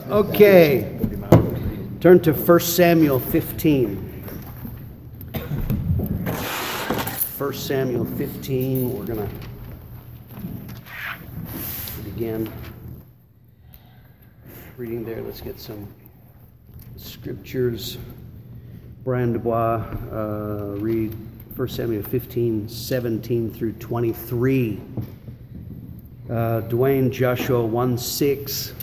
Okay. Turn to 1 Samuel 15. 1 Samuel 15, we're going to begin reading there. Let's get some scriptures. Brian Dubois, read 1 Samuel 15, 17 through 23. Dwayne, Joshua 1, 6.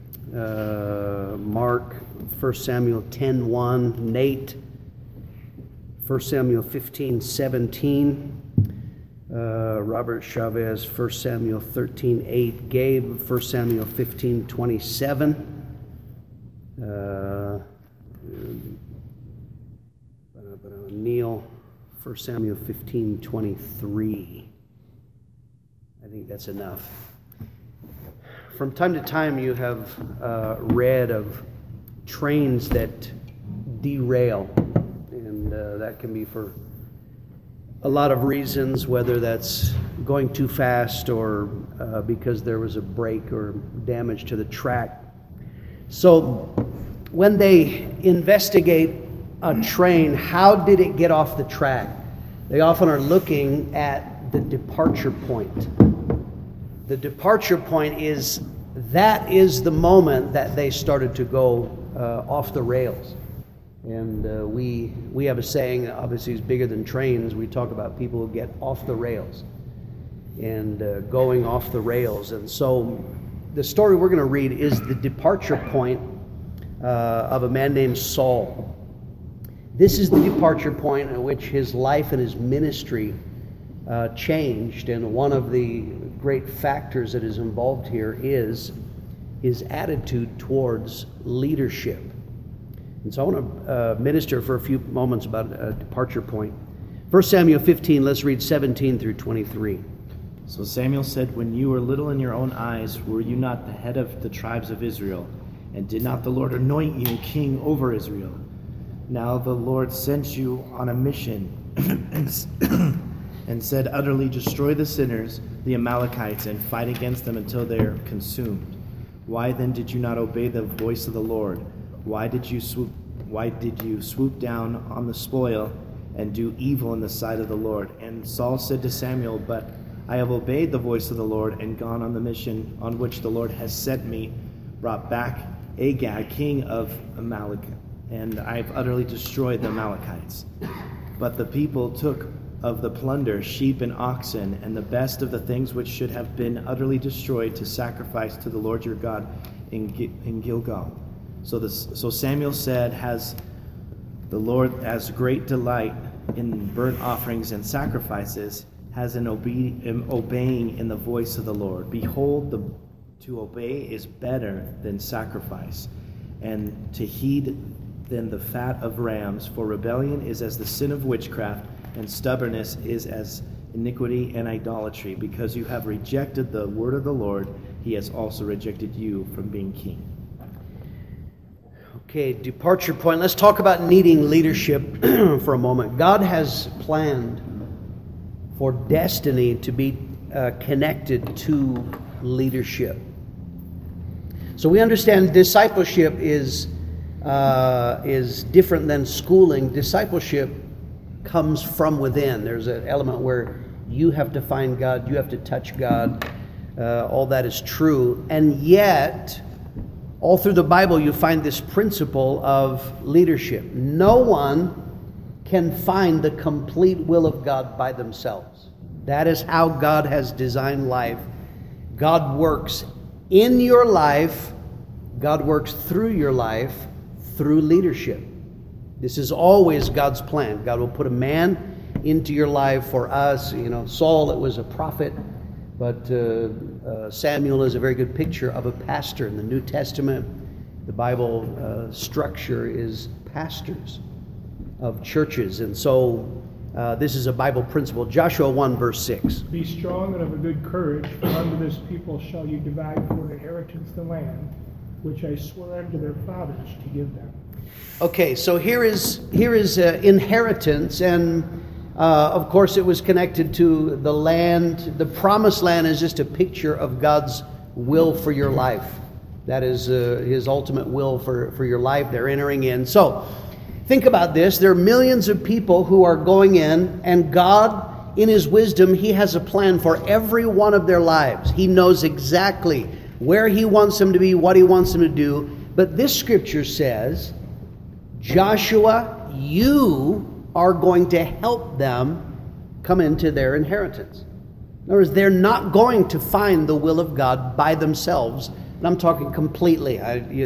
Mark, 1 Samuel 10, 1. Nate, 1 Samuel 15, 17. Robert Chavez, 1 Samuel 13, 8. Gabe, 1 Samuel 15, 27. Neil, 1 Samuel 15, 23. I think that's enough. From time to time you have read of trains that derail, and that can be for a lot of reasons, whether that's going too fast or because there was a break or damage to the track. So when they investigate a train, how did it get off the track? They often are looking at the departure point. The departure point is the moment that they started to go off the rails. And we have a saying, obviously it's bigger than trains. We talk about people who get off the rails and going off the rails. And so the story we're going to read is the departure point of a man named Saul. This is the departure point at which his life and his ministry changed, and one of the great factors that is involved here is his attitude towards leadership. And so I want to minister for a few moments about a departure point. 1 Samuel 15, let's read 17 through 23. So Samuel said, "When you were little in your own eyes, were you not the head of the tribes of Israel? And did not the Lord anoint you king over Israel? Now the Lord sent you on a mission and said, utterly destroy the sinners, the Amalekites, and fight against them until they are consumed. Why then did you not obey the voice of the Lord? Why did you swoop down on the spoil and do evil in the sight of the Lord?" And Saul said to Samuel, "But I have obeyed the voice of the Lord and gone on the mission on which the Lord has sent me, brought back Agag, king of Amalek, and I have utterly destroyed the Amalekites. But the people took of the plunder sheep and oxen, and the best of the things which should have been utterly destroyed, to sacrifice to the Lord your God in Gilgal." So Samuel said, "Has the Lord as great delight in burnt offerings and sacrifices as in obeying in the voice of the Lord? Behold, to obey is better than sacrifice, and to heed than the fat of rams. For rebellion is as the sin of witchcraft, and stubbornness is as iniquity and idolatry. Because you have rejected the word of the Lord, he has also rejected you from being king." Okay, departure point. Let's talk about needing leadership for a moment. God has planned for destiny to be connected to leadership. So we understand discipleship is different than schooling. Discipleship comes from within. There's an element where you have to find God, you have to touch God. All that is true. And yet, all through the Bible, you find this principle of leadership. No one can find the complete will of God by themselves. That is how God has designed life. God works in your life. God works through your life through leadership. This is always God's plan. God will put a man into your life. For us, Saul, it was a prophet, but Samuel is a very good picture of a pastor. In the New Testament, the Bible structure is pastors of churches. And so this is a Bible principle. Joshua 1, verse 6. "Be strong and of a good courage, for unto this people shall you divide for an inheritance the land, which I swear unto their fathers to give them." Okay, so here is inheritance, and of course it was connected to the land. The promised land is just a picture of God's will for your life. That is his ultimate will for your life. They're entering in. So, think about this. There are millions of people who are going in, and God, in his wisdom, he has a plan for every one of their lives. He knows exactly where he wants them to be, what he wants them to do. But this scripture says, Joshua, you are going to help them come into their inheritance. In other words, they're not going to find the will of God by themselves. And I'm talking completely.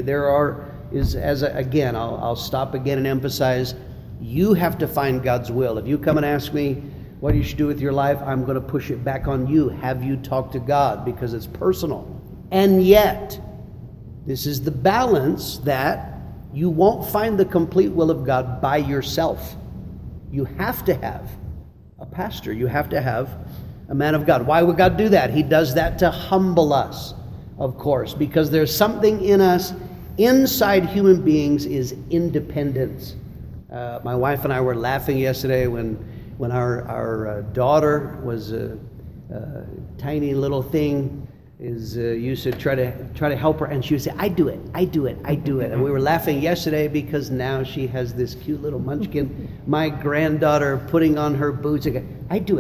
I'll stop again and emphasize, you have to find God's will. If you come and ask me what you should do with your life, I'm going to push it back on you. Have you talked to God? Because it's personal. And yet, this is the balance that you won't find the complete will of God by yourself. You have to have a pastor. You have to have a man of God. Why would God do that? He does that to humble us, of course, because there's something in us, inside human beings, is independence. My wife and I were laughing yesterday when our daughter was a tiny little thing. Used to try to help her, and she would say, I do it. And we were laughing yesterday because now she has this cute little munchkin. My granddaughter putting on her boots, I do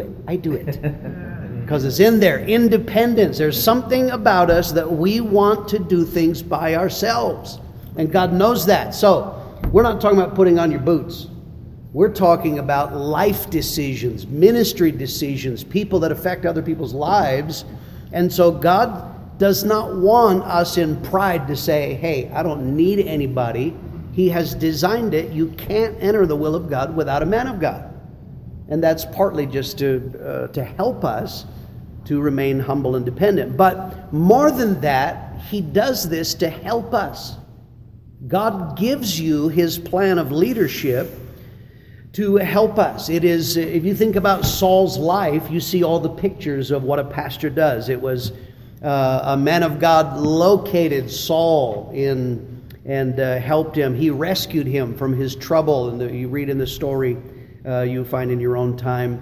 it. Because it's in there, independence. There's something about us that we want to do things by ourselves. And God knows that. So, we're not talking about putting on your boots. We're talking about life decisions, ministry decisions, people that affect other people's lives. And so God does not want us in pride to say, hey, I don't need anybody. He has designed it. You can't enter the will of God without a man of God. And that's partly just to help us to remain humble and dependent. But more than that, he does this to help us. God gives you his plan of leadership to help us. It is, if you think about Saul's life, you see all the pictures of what a pastor does. It was a man of God located Saul and helped him. He rescued him from his trouble. And you read in the story, you find in your own time.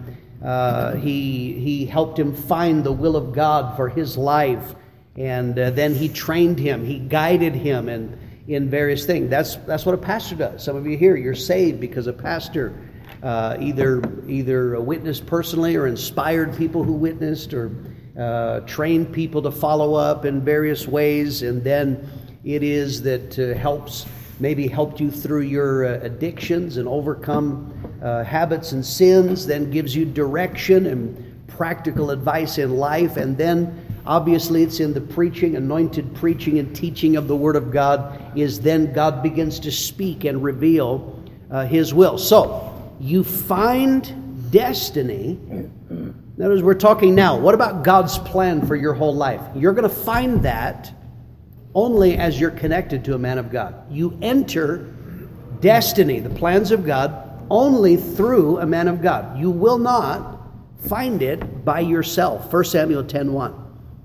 He helped him find the will of God for his life. And then he trained him. He guided him in various things. That's what a pastor does. Some of you here, you're saved because a pastor either witnessed personally or inspired people who witnessed or trained people to follow up in various ways. And then it is that maybe helped you through your addictions and overcome habits and sins, then gives you direction and practical advice in life. And then obviously it's in the preaching, anointed preaching and teaching of the Word of God, is then God begins to speak and reveal his will. So, you find destiny. In other words, we're talking now, what about God's plan for your whole life? You're going to find that only as you're connected to a man of God. You enter destiny, the plans of God, only through a man of God. You will not find it by yourself. 1 Samuel 10:1.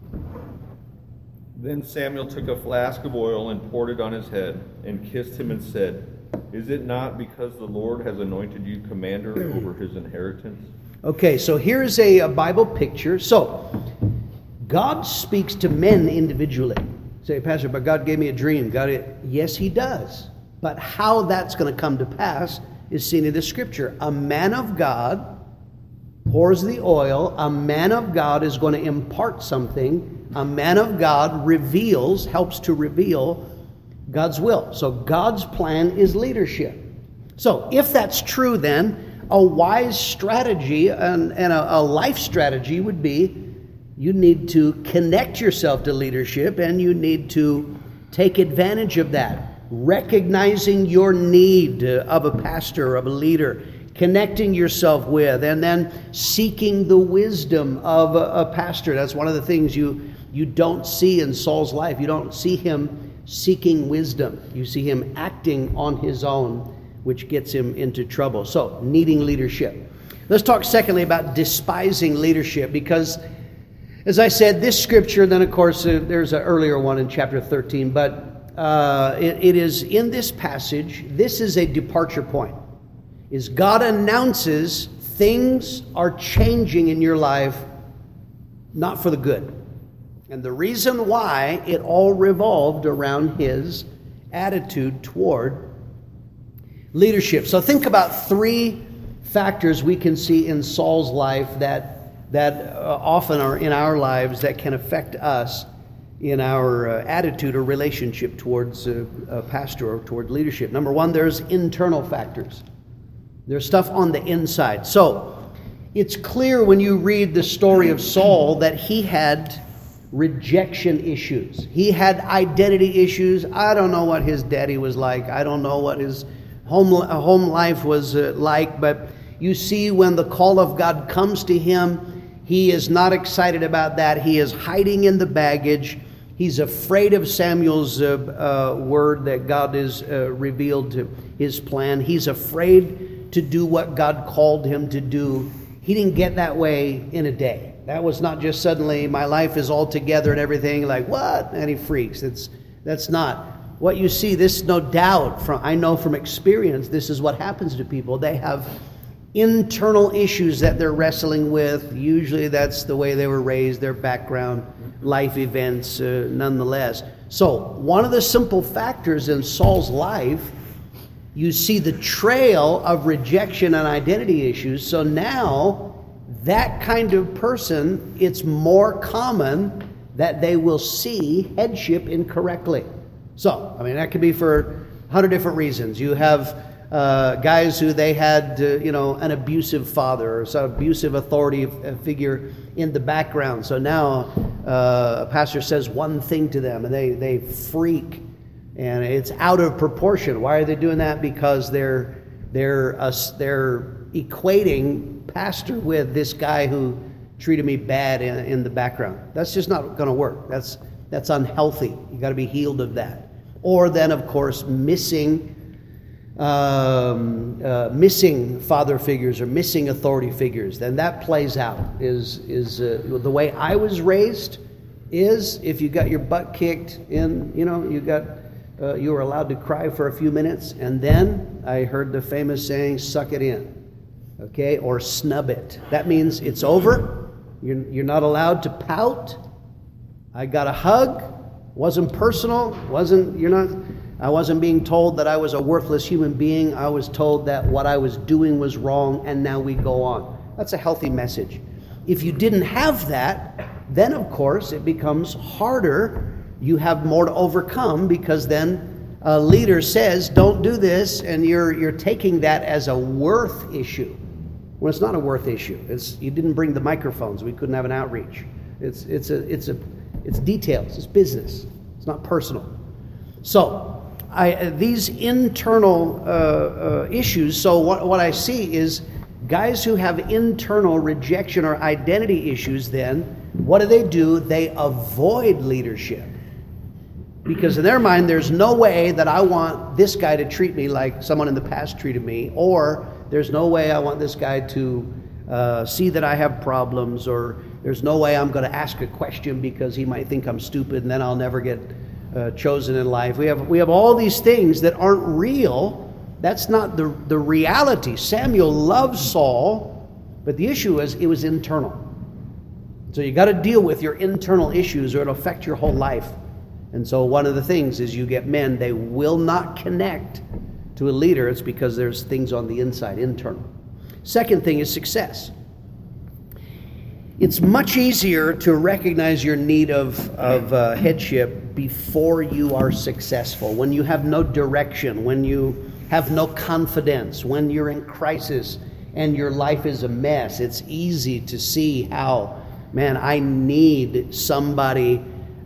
Then Samuel took a flask of oil and poured it on his head and kissed him and said, is it not because the Lord has anointed you commander over his inheritance? Okay, so here's a Bible picture. So, God speaks to men individually. Say, Pastor, but God gave me a dream. Yes, he does. But how that's going to come to pass is seen in the scripture. A man of God pours the oil. A man of God is going to impart something. A man of God helps to reveal God's will. So God's plan is leadership. So if that's true, then a wise strategy and a life strategy would be you need to connect yourself to leadership, and you need to take advantage of that, recognizing your need of a pastor, of a leader, connecting yourself with, and then seeking the wisdom of a pastor. That's one of the things you don't see in Saul's life. You don't see him seeking wisdom. You see him acting on his own, which gets him into trouble. So, needing leadership. Let's talk secondly about despising leadership, because, as I said, this scripture, then of course there's an earlier one in chapter 13, but it is in this passage, this is a departure point. Is God announces things are changing in your life, not for the good. And the reason why, it all revolved around his attitude toward leadership. So think about three factors we can see in Saul's life that often are in our lives that can affect us in our attitude or relationship towards a pastor or toward leadership. Number one, there's internal factors. There's stuff on the inside. So it's clear when you read the story of Saul that he had rejection issues. He had identity issues. I don't know what his daddy was like. I don't know what his home life was like. But you see when the call of God comes to him, he is not excited about that. He is hiding in the baggage. He's afraid of Samuel's word that God has revealed to his plan. He's afraid to do what God called him to do. He didn't get that way in a day. That was not just suddenly, my life is all together and everything, like, what? And he freaks. That's not. What you see, this no doubt, I know from experience, this is what happens to people. They have internal issues that they're wrestling with. Usually that's the way they were raised, their background, life events, nonetheless. So one of the simple factors in Saul's life, you see the trail of rejection and identity issues. So now that kind of person, it's more common that they will see headship incorrectly. So, I mean, that could be for 100 different reasons. You have guys who they had, an abusive father or some abusive authority figure in the background. So now a pastor says one thing to them and they freak, and it's out of proportion. Why are they doing that? Because they're equating pastor with this guy who treated me bad in the background. That's just not going to work. That's unhealthy. You got to be healed of that. Or then, of course, missing father figures or missing authority figures. Then that plays out. Is the way I was raised is if you got your butt kicked in, you were allowed to cry for a few minutes, and then I heard the famous saying, "Suck it in," okay, or snub it. That means it's over. You're not allowed to pout. I got a hug. Wasn't personal. I wasn't being told that I was a worthless human being. I was told that what I was doing was wrong, and now we go on. That's a healthy message. If you didn't have that, then of course it becomes harder. You have more to overcome, because then a leader says, don't do this, and you're taking that as a worth issue. Well, it's not a worth issue. You didn't bring the microphones. We couldn't have an outreach. It's details. It's business. It's not personal. So these internal issues. So what I see is guys who have internal rejection or identity issues. Then what do? They avoid leadership. Because in their mind, there's no way that I want this guy to treat me like someone in the past treated me, or there's no way I want this guy to see that I have problems, or there's no way I'm going to ask a question because he might think I'm stupid and then I'll never get chosen in life. We have all these things that aren't real. That's not the reality. Samuel loved Saul, but the issue is it was internal. So you got to deal with your internal issues or it'll affect your whole life. And so one of the things is you get men, they will not connect to a leader. It's because there's things on the inside, internal. Second thing is success. It's much easier to recognize your need of headship before you are successful, when you have no direction, when you have no confidence, when you're in crisis and your life is a mess. It's easy to see how, man, I need somebody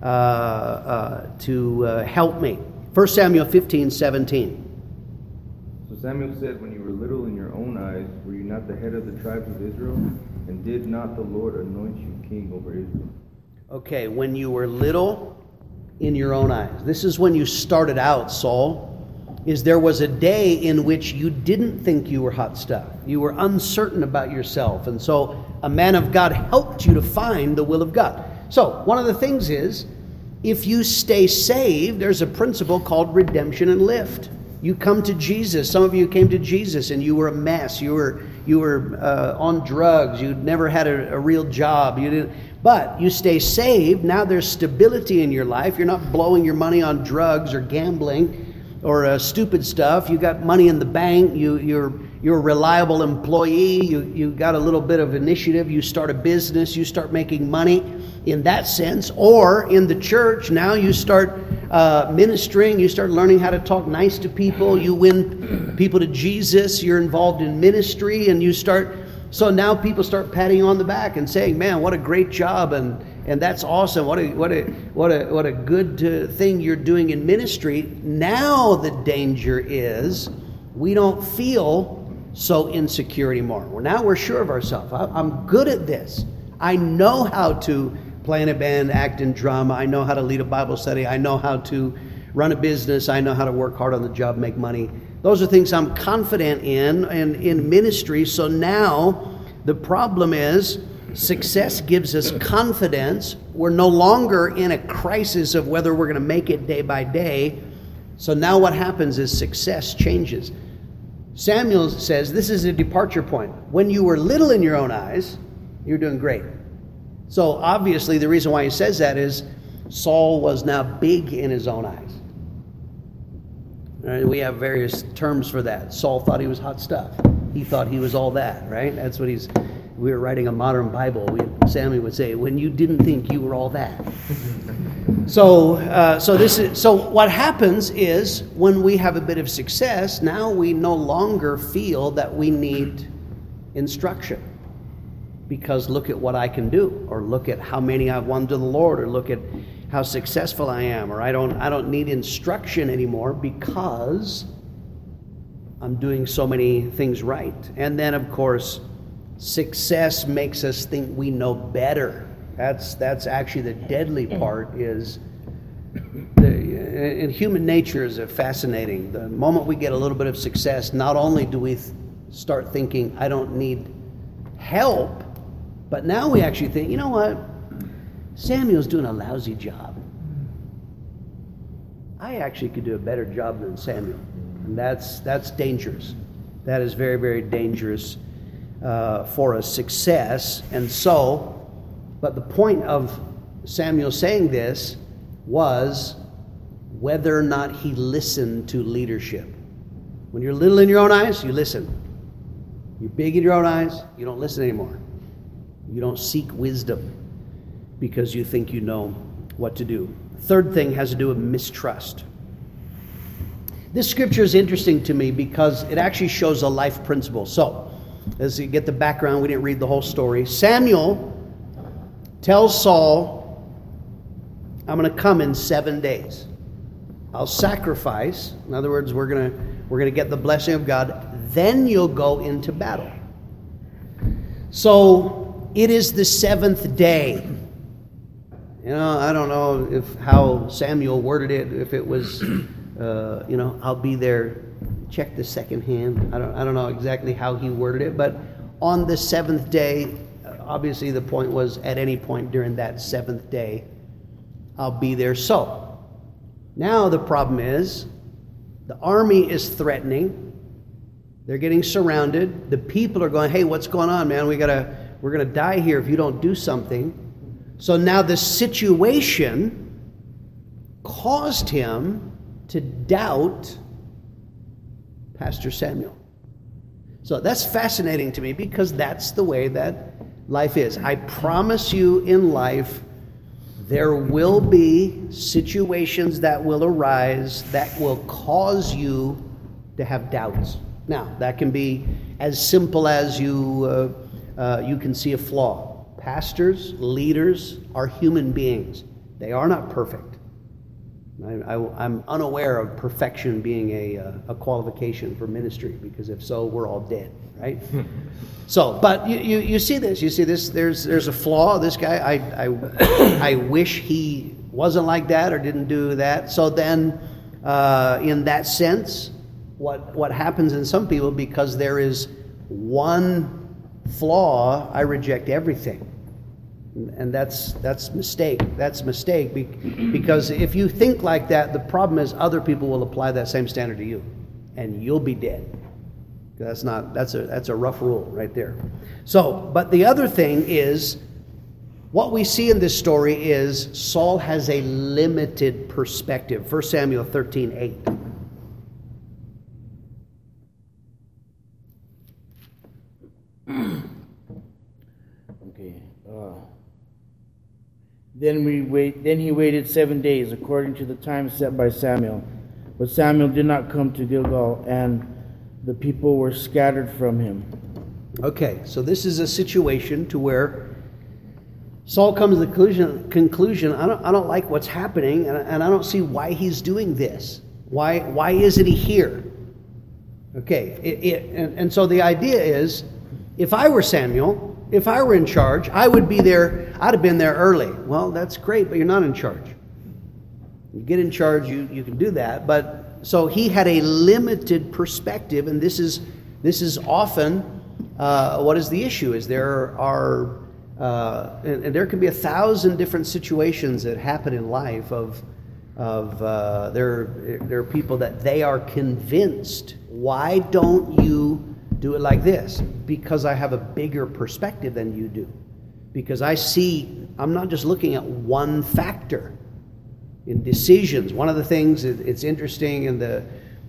to help me. 1 Samuel 15:17. So Samuel said, when you were little in your own eyes, were you not the head of the tribes of Israel? And did not the Lord anoint you king over Israel? Okay, when you were little in your own eyes. This is when you started out, Saul. There was a day in which you didn't think you were hot stuff. You were uncertain about yourself. And so a man of God helped you to find the will of God. So one of the things is, if you stay saved, there's a principle called redemption and lift. You come to Jesus. Some of you came to Jesus and you were a mess. You were on drugs. You'd never had a real job. But you stay saved. Now there's stability in your life. You're not blowing your money on drugs or gambling or stupid stuff. You got money in the bank. You're a reliable employee. You got a little bit of initiative. You start a business. You start making money in that sense. Or in the church, now you start ministering. You start learning how to talk nice to people. You win people to Jesus. You're involved in ministry, and you start. So now people start patting you on the back and saying, "Man, what a great job!" and that's awesome. What a good thing you're doing in ministry. Now the danger is we don't feel so insecure anymore. Now we're sure of ourselves. I'm good at this. I know how to play in a band, act in drama. I know how to lead a Bible study. I know how to run a business. I know how to work hard on the job, make money. Those are things I'm confident in and in ministry. So now the problem is success gives us confidence. We're no longer in a crisis of whether we're going to make it day by day. So now what happens is success changes. Samuel says this is a departure point. When you were little in your own eyes, you're doing great. So obviously the reason why he says that is Saul was now big in his own eyes. Right? We have various terms for that. Saul thought he was hot stuff. He thought he was all that, right? That's what we were writing a modern Bible. Samuel would say, when you didn't think you were all that. So what happens is when we have a bit of success, now we no longer feel that we need instruction. Because look at what I can do, or look at how many I've won to the Lord, or look at how successful I am, or I don't need instruction anymore because I'm doing so many things right. And then of course, success makes us think we know better. That's actually the deadly part. Is in human nature is fascinating. The moment we get a little bit of success, not only do we start thinking I don't need help, but now we actually think, you know what? Samuel's doing a lousy job. I actually could do a better job than Samuel. And that's dangerous. That is very, very dangerous for a success. And so, but the point of Samuel saying this was whether or not he listened to leadership. When you're little in your own eyes, you listen. You're big in your own eyes, you don't listen anymore. You don't seek wisdom because you think you know what to do. Third thing has to do with mistrust. This scripture is interesting to me because it actually shows a life principle. So, as you get the background, we didn't read the whole story. Samuel tells Saul, I'm going to come in 7 days. I'll sacrifice. In other words, we're going to get the blessing of God. Then you'll go into battle. So it is the 7th day. You know, I don't know how Samuel worded it. If it was, I'll be there. Check the second hand. I don't know exactly how he worded it, but on the 7th day, obviously the point was at any point during that 7th day, I'll be there. So now the problem is the army is threatening. They're getting surrounded. The people are going, hey, what's going on, man? We're gonna die here if you don't do something. So now the situation caused him to doubt Pastor Samuel. So that's fascinating to me because that's the way that life is. I promise you in life, there will be situations that will arise that will cause you to have doubts. Now, that can be as simple as you can see a flaw. Pastors, leaders are human beings. They are not perfect. I'm unaware of perfection being a qualification for ministry, because if so, we're all dead, right? So, but you see this. You see this. There's a flaw. This guy, I wish he wasn't like that or didn't do that. So then, in that sense, what happens in some people, because there is one flaw, I reject everything. And that's mistake. That's mistake because if you think like that, the problem is other people will apply that same standard to you, and you'll be dead. That's a rough rule right there. So, but the other thing is, What we see in this story is Saul has a limited perspective. 1 Samuel 13:8. Okay. Then he waited 7 days, according to the time set by Samuel. But Samuel did not come to Gilgal, and the people were scattered from him. Okay, so this is a situation to where Saul comes to the conclusion, I don't like what's happening, and I don't see why he's doing this. Why isn't he here? Okay, and so the idea is, if I were Samuel, if I were in charge, I would be there. I'd have been there early. Well, that's great, but you're not in charge. You get in charge, you can do that. But so he had a limited perspective, and this is often what is the issue? Is there are and there can be 1,000 different situations that happen in life of there are people that they are convinced. Why don't you do it like this? Because I have a bigger perspective than you do. Because I'm not just looking at one factor in decisions. One of the things it's interesting in the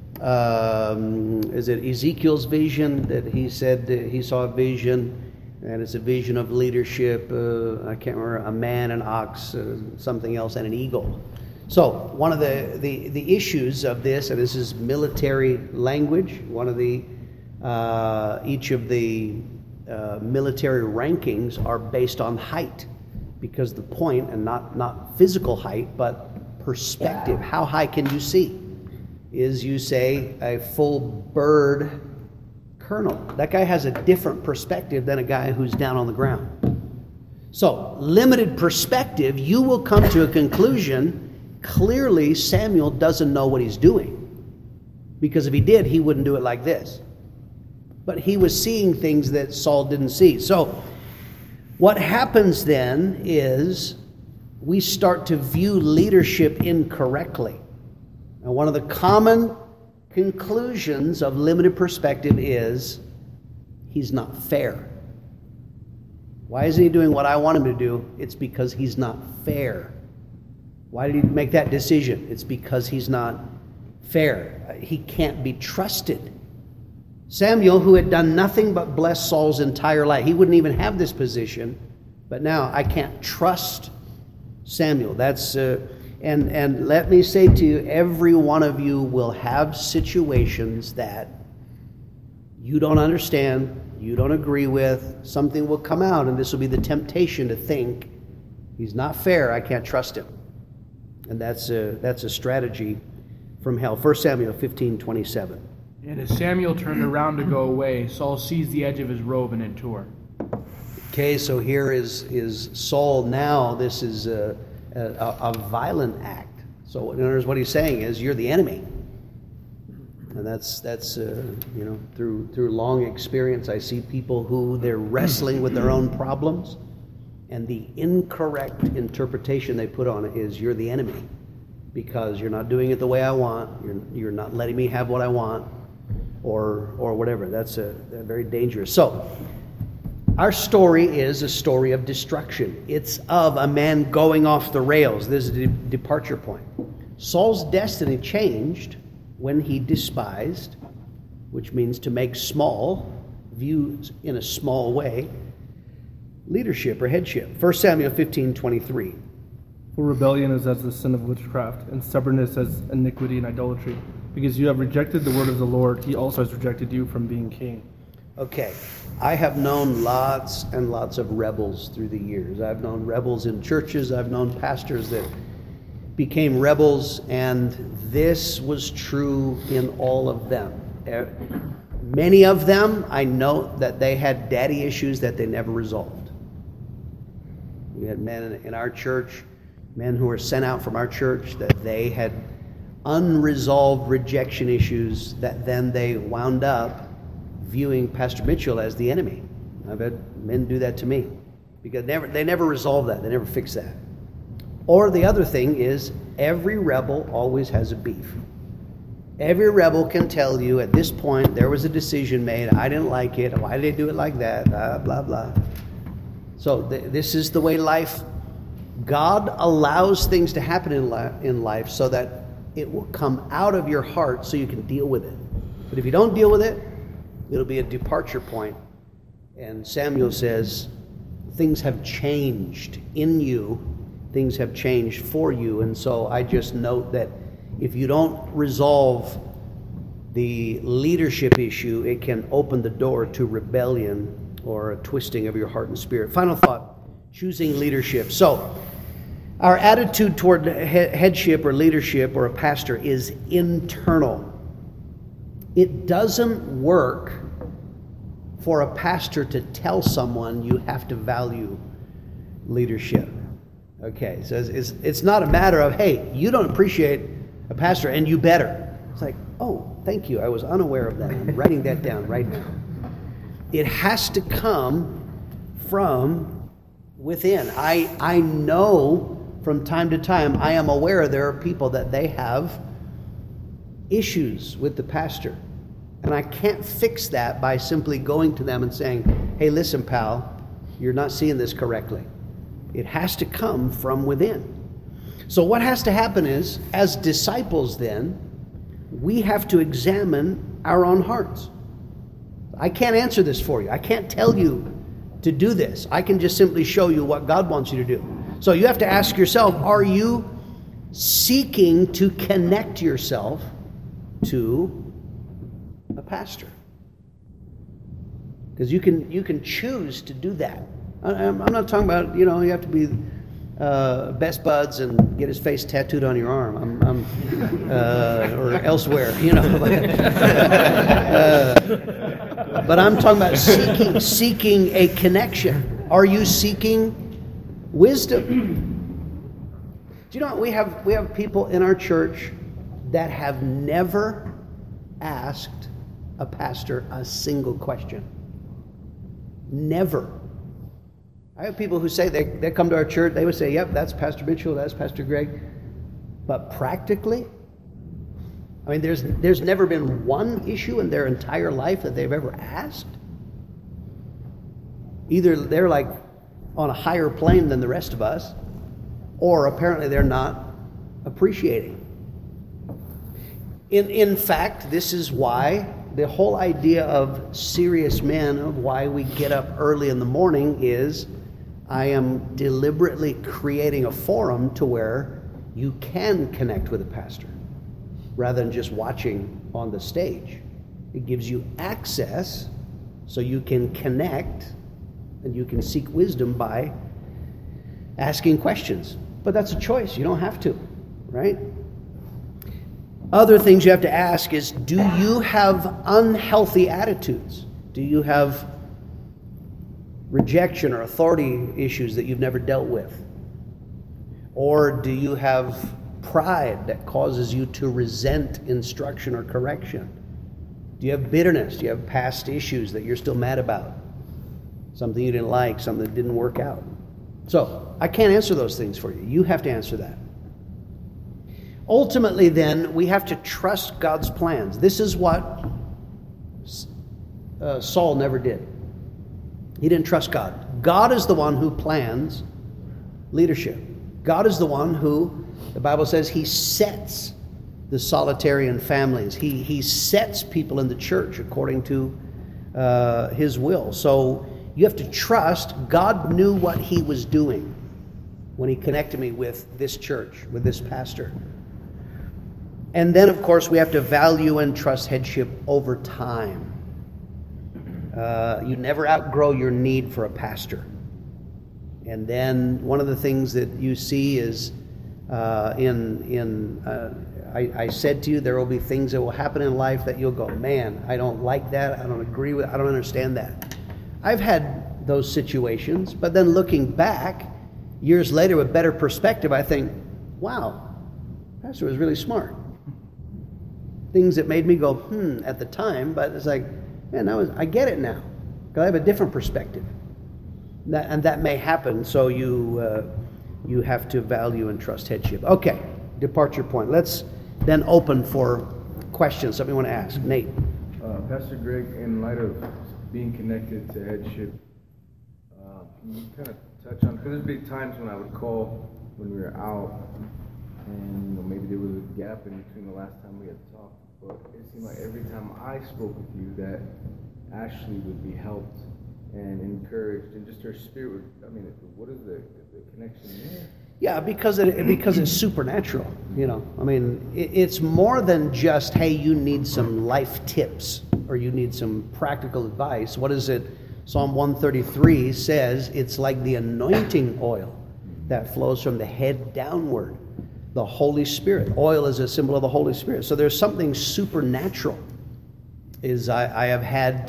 is it Ezekiel's vision that he said that he saw a vision, and it's a vision of leadership. I can't remember, a man, an ox, something else, and an eagle. So one of the issues of this, and this is military language, one of the each of the military rankings are based on height, because the point, and not physical height, but perspective. How high can you see? Is, you say, a full bird colonel. That guy has a different perspective than a guy who's down on the ground. So, limited perspective, you will come to a conclusion. Clearly, Samuel doesn't know what he's doing. Because if he did, he wouldn't do it like this. But he was seeing things that Saul didn't see. So, what happens then is we start to view leadership incorrectly. And one of the common conclusions of limited perspective is he's not fair. Why isn't he doing what I want him to do? It's because he's not fair. Why did he make that decision? It's because he's not fair. He can't be trusted. Samuel, who had done nothing but bless Saul's entire life, he wouldn't even have this position, but now I can't trust Samuel. That's and let me say to you, every one of you will have situations that you don't understand, you don't agree with. Something will come out, and this will be the temptation to think, he's not fair, I can't trust him. And that's a strategy from hell. 1 Samuel 15:27. And as Samuel turned around to go away, Saul seized the edge of his robe and it tore. Okay, so here is Saul now. This is a violent act. So in other words, what he's saying is, you're the enemy. And that's through long experience, I see people who they're wrestling with their own problems, and the incorrect interpretation they put on it is, you're the enemy because you're not doing it the way I want. You're not letting me have what I want, or whatever. That's very dangerous. So our story is a story of destruction. It's of a man going off the rails. This is a departure point. Saul's destiny changed when he despised, which means to make small, view in a small way, leadership or headship. 1 Samuel 15:23. For rebellion is as the sin of witchcraft, and stubbornness as iniquity and idolatry. Because you have rejected the word of the Lord, he also has rejected you from being king. Okay, I have known lots and lots of rebels through the years. I've known rebels in churches. I've known pastors that became rebels, and this was true in all of them. Many of them, I know that they had daddy issues that they never resolved. We had men in our church, men who were sent out from our church, that they had unresolved rejection issues that then they wound up viewing Pastor Mitchell as the enemy. I've had men do that to me because they never resolve that. They never fix that. Or the other thing is, every rebel always has a beef. Every rebel can tell you, at this point, there was a decision made. I didn't like it. Why did they do it like that? Blah, blah. So this is the way God allows things to happen in life so that it will come out of your heart so you can deal with it. But if you don't deal with it, it'll be a departure point. And Samuel says, things have changed in you. Things have changed for you. And so I just note that if you don't resolve the leadership issue, it can open the door to rebellion or a twisting of your heart and spirit. Final thought, choosing leadership. So, our attitude toward headship or leadership or a pastor is internal. It doesn't work for a pastor to tell someone you have to value leadership. Okay, so it's not a matter of, hey, you don't appreciate a pastor and you better. It's like, oh, thank you, I was unaware of that. I'm writing that down right now. It has to come from within. I know from time to time, I am aware there are people that they have issues with the pastor. And I can't fix that by simply going to them and saying, hey, listen, pal, you're not seeing this correctly. It has to come from within. So what has to happen is, as disciples then, we have to examine our own hearts. I can't answer this for you. I can't tell you to do this. I can just simply show you what God wants you to do. So you have to ask yourself, are you seeking to connect yourself to a pastor? Because you can choose to do that. I'm not talking about, you have to be best buds and get his face tattooed on your arm. Or elsewhere, But I'm talking about seeking a connection. Are you seeking wisdom? Do you know we have people in our church that have never asked a pastor a single question. Never. I have people who say they come to our church, they would say, yep, that's Pastor Mitchell, that's Pastor Greg. But practically, I mean, there's never been one issue in their entire life that they've ever asked. Either they're like on a higher plane than the rest of us, or apparently they're not appreciating. In fact, this is why the whole idea of serious men, of why we get up early in the morning, is I am deliberately creating a forum to where you can connect with a pastor rather than just watching on the stage. It gives you access so you can connect and you can seek wisdom by asking questions. But that's a choice. You don't have to, right? Other things you have to ask is, do you have unhealthy attitudes? Do you have rejection or authority issues that you've never dealt with? Or do you have pride that causes you to resent instruction or correction? Do you have bitterness? Do you have past issues that you're still mad about? Something you didn't like, something that didn't work out? So, I can't answer those things for you. You have to answer that. Ultimately, then, we have to trust God's plans. This is what Saul never did. He didn't trust God. God is the one who plans leadership. God is the one who, the Bible says, He sets the solitarian families. He sets people in the church according to His will. So you have to trust God knew what He was doing when He connected me with this church, with this pastor. And then, of course, we have to value and trust headship over time. You never outgrow your need for a pastor. And then one of the things that you see is I said to you, there will be things that will happen in life that you'll go, man, I don't like that, I don't agree with it, I don't understand that. I've had those situations, but then looking back, years later with better perspective, I think, wow, pastor was really smart. Things that made me go, at the time, but it's like, man, I get it now, because I have a different perspective. That may happen, so you have to value and trust headship. Okay, departure point. Let's then open for questions. Something you want to ask? Nate. Pastor Greg, in light of being connected to headship, you kind of touch on, because there'd be times when I would call when we were out, and maybe there was a gap in between the last time we had talked, but it seemed like every time I spoke with you that Ashley would be helped and encouraged, and just her spirit would, what is the connection there? Yeah, because it's supernatural, it's more than just, hey, you need some life tips or you need some practical advice. What is it? Psalm 133 says it's like the anointing oil that flows from the head downward. The Holy Spirit. Oil is a symbol of the Holy Spirit. So there's something supernatural. I have had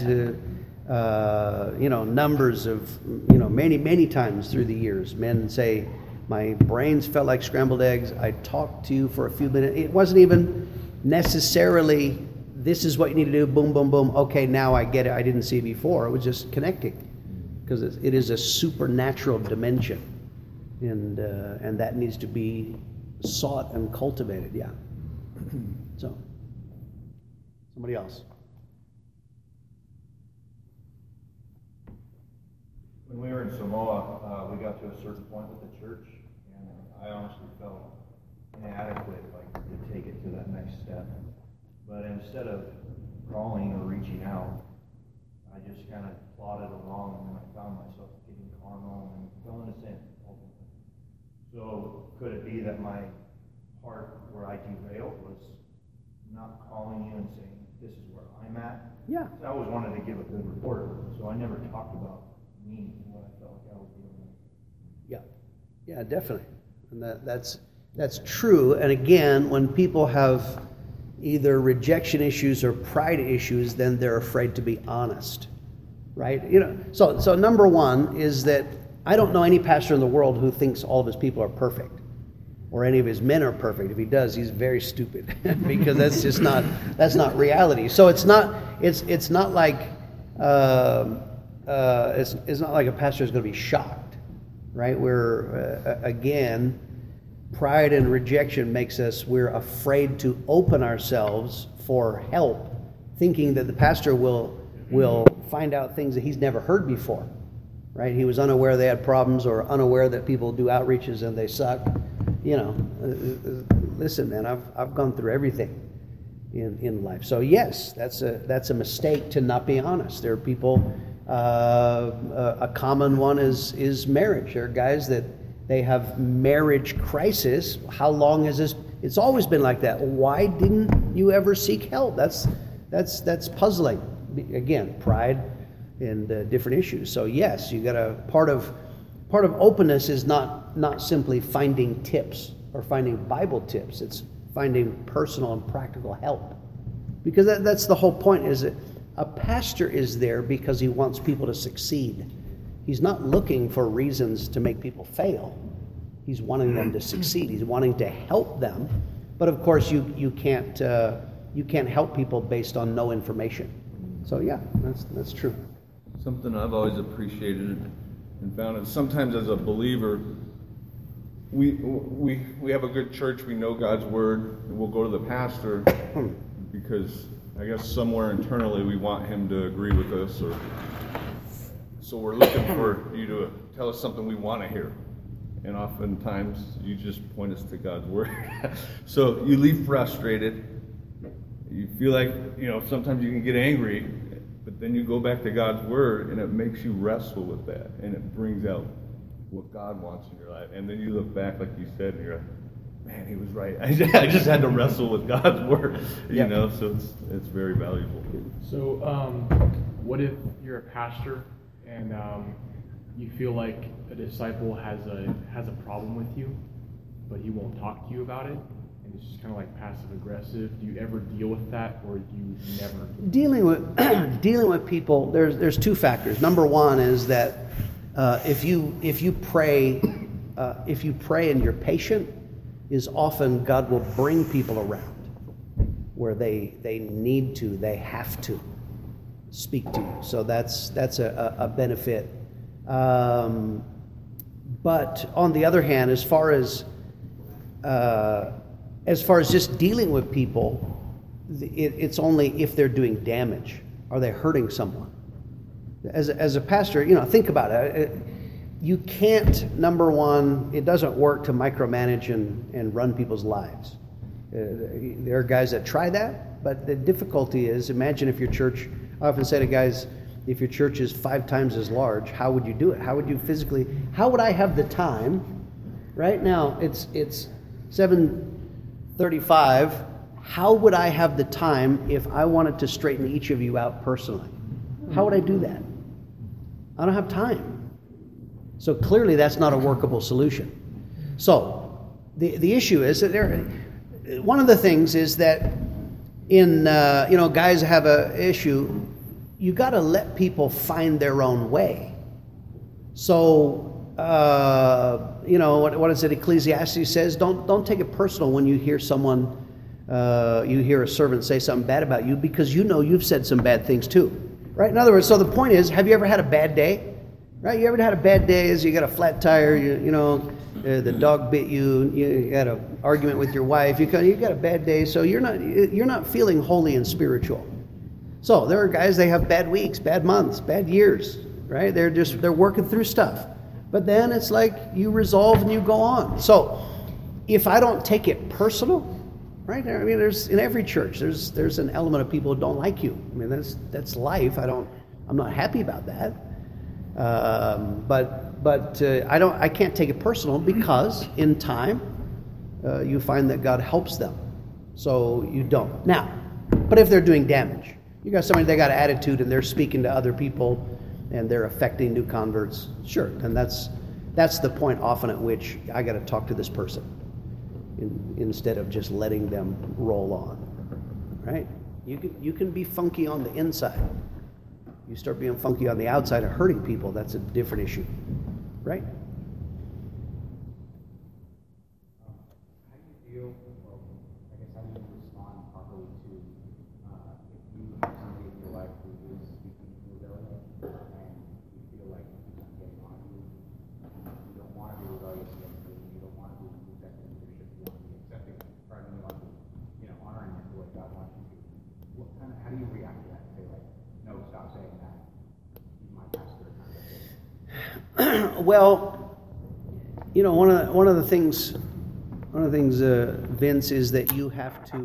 numbers of, many times through the years, men say, my brains felt like scrambled eggs. I talked to you for a few minutes. It wasn't even necessarily, this is what you need to do, boom, boom, boom. Okay, now I get it. I didn't see it before. It was just connecting. Because it is a supernatural dimension. And that needs to be sought and cultivated, yeah. So, somebody else. When we were in Samoa, we got to a certain point with the church, and I honestly felt inadequate to take it to that next step. But instead of calling or reaching out, I just kind of plodded along, and then I found myself getting carnal and fell into sin. So could it be that my part where I derailed was not calling you and saying, this is where I'm at? Yeah. I always wanted to give a good report, so I never talked about me and what I felt like I was dealing with. Yeah, definitely. And that's true. And again, when people have either rejection issues or pride issues, then they're afraid to be honest, right? So number one is that I don't know any pastor in the world who thinks all of his people are perfect or any of his men are perfect. If he does, he's very stupid because that's not reality. So it's not like it's not like a pastor is going to be shocked, right? Again, pride and rejection makes we're afraid to open ourselves for help, thinking that the pastor will find out things that he's never heard before. Right? He was unaware they had problems or unaware that people do outreaches and they suck. Listen, man, I've gone through everything in life. So yes, that's a mistake to not be honest. There are people, a common one is marriage. There are guys that they have marriage crisis. How long is this? It's always been like that. Why didn't you ever seek help? That's puzzling. Again, pride and different issues. So yes, you got part of openness is not simply finding tips or finding Bible tips. It's finding personal and practical help, because that's the whole point. Is that a pastor is there because he wants people to succeed. He's not looking for reasons to make people fail. He's wanting them to succeed. He's wanting to help them. But of course, you can't help people based on no information. So yeah, that's true. Something I've always appreciated and found is sometimes as a believer, we have a good church, we know God's word, and we'll go to the pastor because I guess somewhere internally we want him to agree with us, or so we're looking for you to tell us something we want to hear. And oftentimes you just point us to God's word. So you leave frustrated. You feel like, sometimes you can get angry. But then you go back to God's word, and it makes you wrestle with that, and it brings out what God wants in your life. And then you look back, like you said, and you're like, man, he was right. I just had to wrestle with God's word, so it's very valuable. So what if you're a pastor and you feel like a disciple has a problem with you, but he won't talk to you about it? It's just kind of like passive aggressive. Do you ever deal with that, or do you never? Dealing with people, there's two factors. Number one is that if you pray and you're patient, is often God will bring people around where they have to speak to you. So that's a benefit. But on the other hand, as far as just dealing with people, it's only if they're doing damage. Are they hurting someone? As a pastor, think about it. you can't, number one, it doesn't work to micromanage and run people's lives. There are guys that try that, but the difficulty is, imagine if your church, I often say to guys, if your church is 5 times as large, how would you do it? How would you physically, how would I have the time? Right now, it's 7:35. How would I have the time if I wanted to straighten each of you out personally? How would I do that? I don't have time. So clearly that's not a workable solution. So the issue is that one of the things is that in, guys have an issue, you got to let people find their own way. So, what is it Ecclesiastes says? Don't take it personal when you hear someone, you hear a servant say something bad about you, because you know you've said some bad things too. Right? In other words, so the point is, have you ever had a bad day? Right? You ever had a bad day as you got a flat tire, the dog bit you, you got an argument with your wife, you got a bad day, so you're not feeling holy and spiritual. So there are guys, they have bad weeks, bad months, bad years, right? They're working through stuff. But then it's like you resolve and you go on. So if I don't take it personal, right? I mean, there's in every church, there's an element of people who don't like you. I mean, that's life. I'm not happy about that. But I can't take it personal, because in time you find that God helps them, so you don't. Now, but if they're doing damage, you got somebody that got an attitude and they're speaking to other people and they're affecting new converts, sure, and that's the point often at which I got to talk to this person instead of just letting them roll on. Right? You can be funky on the inside. You start being funky on the outside and hurting people, that's a different issue. Right? How do you feel, how do you respond properly to if you have somebody in your life who is speaking rebellion and you feel like he's getting on you, you don't want to be rebellious against him, you don't want to be rejecting leadership, you want to be accepting, or you want to be, honoring him for what God wants you to do. How do you react to that? Say like, no, stop saying that. He's my pastor. Well, one of the things, Vince, is that you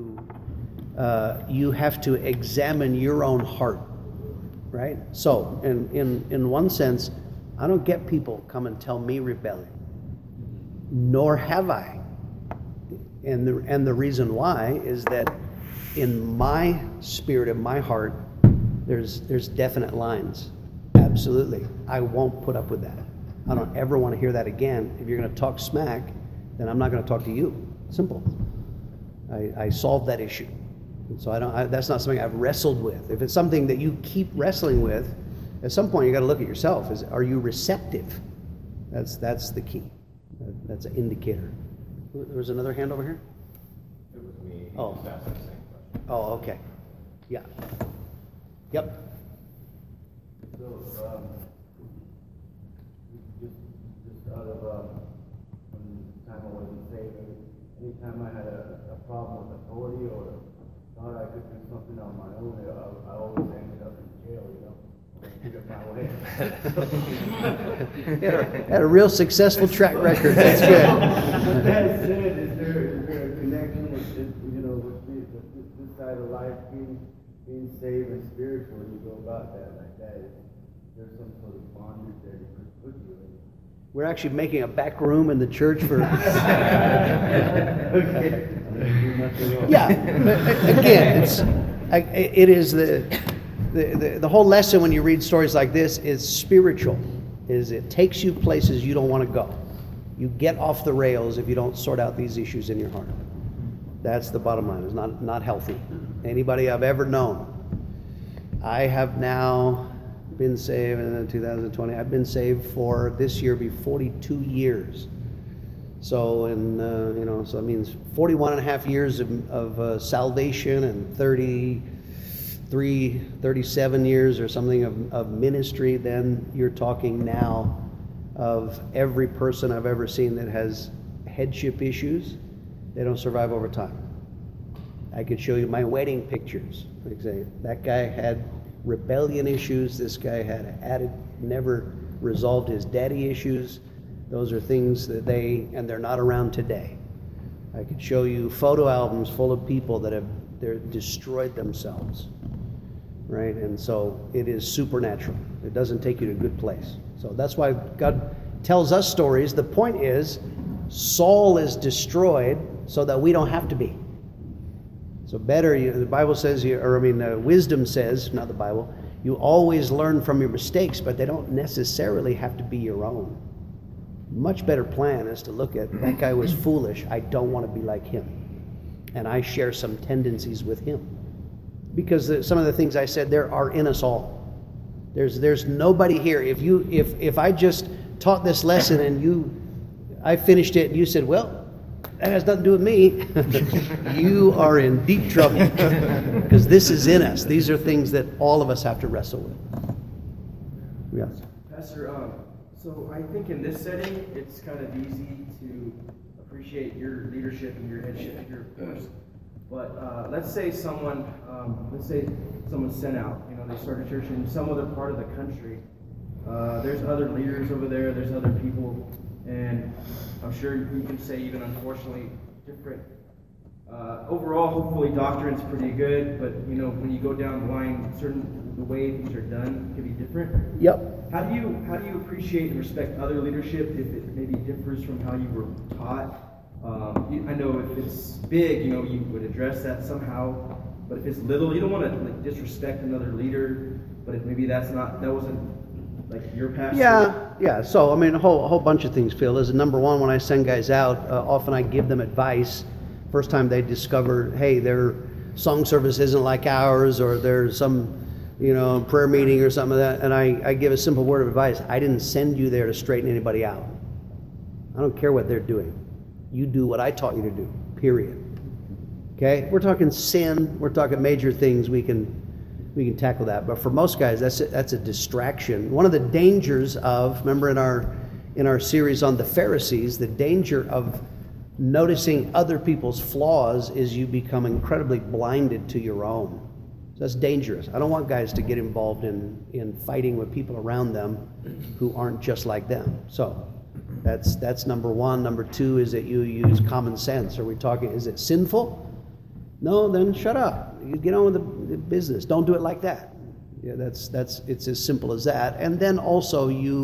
have to examine your own heart, right? So, in one sense, I don't get people come and tell me rebellion, nor have I, and the reason why is that in my spirit, in my heart, there's definite lines. Absolutely, I won't put up with that. I don't ever want to hear that again. If you're going to talk smack, then I'm not going to talk to you. Simple. I solved that issue. And so that's not something I've wrestled with. If it's something that you keep wrestling with, at some point you got to look at yourself. Are you receptive? That's the key. That's an indicator. There was another hand over here? It was me. Oh. He just asked the same question. Oh, okay. Yeah. Yep. So, just out of from the time I wasn't saved, anytime I had a problem with authority or thought I could do something on my own, I always ended up in jail, Had a real successful track record. That's good. But that said, is there a connection with this side of life, being saved and spiritual? You go about that like that. There's some sort of bondage there you could put you in. We're actually making a back room in the church for. Okay. Yeah. Again, it is the whole lesson when you read stories like this is spiritual. It takes you places you don't want to go. You get off the rails if you don't sort out these issues in your heart. That's the bottom line. It's not healthy. Anybody I've ever known. I have now been saved in 2020. I've been saved for this year be 42 years. So so that means 41 and a half years of salvation and 37 years or something of ministry. Then you're talking now of every person I've ever seen that has headship issues. They don't survive over time. I could show you my wedding pictures. Like say, that guy had rebellion issues. This guy had never resolved his daddy issues. Those are things that they're not around today. I could show you photo albums full of people that they're destroyed themselves, right? And so it is supernatural. It doesn't take you to a good place. So that's why God tells us stories. The point is, Saul is destroyed so that we don't have to be. So the Bible says, wisdom says, not the Bible, you always learn from your mistakes, but they don't necessarily have to be your own. Much better plan is to look at, that guy was foolish, I don't want to be like him. And I share some tendencies with him. Because some of the things I said there are in us all. There's nobody here. If I just taught this lesson and I finished it and you said, well, that has nothing to do with me, you are in deep trouble. Because this is in us. These are things that all of us have to wrestle with. Yes. Pastor, so I think in this setting, it's kind of easy to appreciate your leadership and your headship here, of course. But let's say someone's sent out. They start a church in some other part of the country. There's other leaders over there. There's other people, and I'm sure you can say even unfortunately different. Overall, hopefully, doctrine's pretty good, but when you go down the line, the way things are done can be different. Yep. How do you appreciate and respect other leadership if it maybe differs from how you were taught? I know if it's big, you would address that somehow. But if it's little, you don't want to disrespect another leader. But if maybe that wasn't like your pastor. Yeah. So a whole bunch of things, Phil. Is number one, when I send guys out, often I give them advice. First time they discover, hey, their song service isn't like ours, or there's some, prayer meeting or something like that, and I give a simple word of advice. I didn't send you there to straighten anybody out. I don't care what they're doing. You do what I taught you to do, period. Okay? We're talking sin, we're talking major things, we can tackle that. But for most guys, that's a distraction. One of the dangers remember in our series on the Pharisees, the danger of noticing other people's flaws is you become incredibly blinded to your own. So that's dangerous. I don't want guys to get involved in fighting with people around them who aren't just like them. So that's number one. Number two is that you use common sense. Are we talking, is it sinful? No, then shut up. You get on with the business. Don't do it like that. Yeah, it's as simple as that. And then also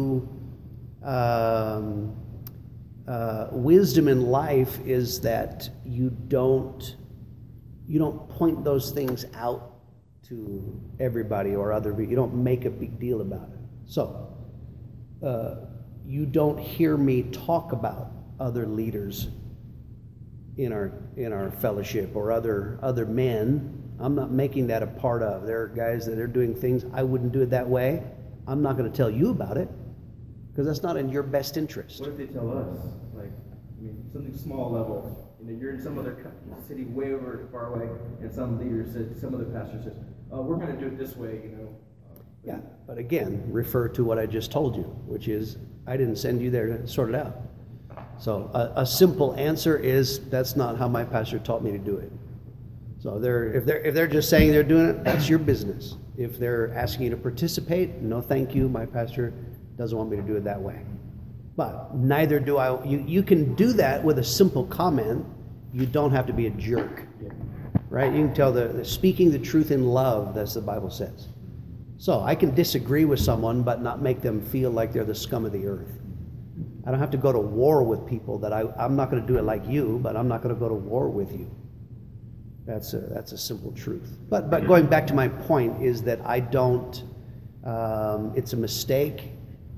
wisdom in life is that you don't point those things out to everybody or other people. You don't make a big deal about it. So you don't hear me talk about other leaders in our fellowship or other men. I'm not making that a part of. There are guys that are doing things I wouldn't do it that way. I'm not going to tell you about it because that's not in your best interest. What if they tell us, something small level? You're in some other city way over far away, and some leader said, some other pastor says, "We're going to do it this way," Yeah, but again, refer to what I just told you, which is I didn't send you there to sort it out. So a simple answer is that's not how my pastor taught me to do it. So if they're just saying they're doing it, that's your business. If they're asking you to participate, no, thank you. My pastor doesn't want me to do it that way. But neither do I. You can do that with a simple comment. You don't have to be a jerk, right? You can tell the speaking the truth in love, as the Bible says. So I can disagree with someone, but not make them feel like they're the scum of the earth. I don't have to go to war with people that I'm not going to do it like you, but I'm not going to go to war with you. That's a simple truth. But going back to my point is that I don't. It's a mistake.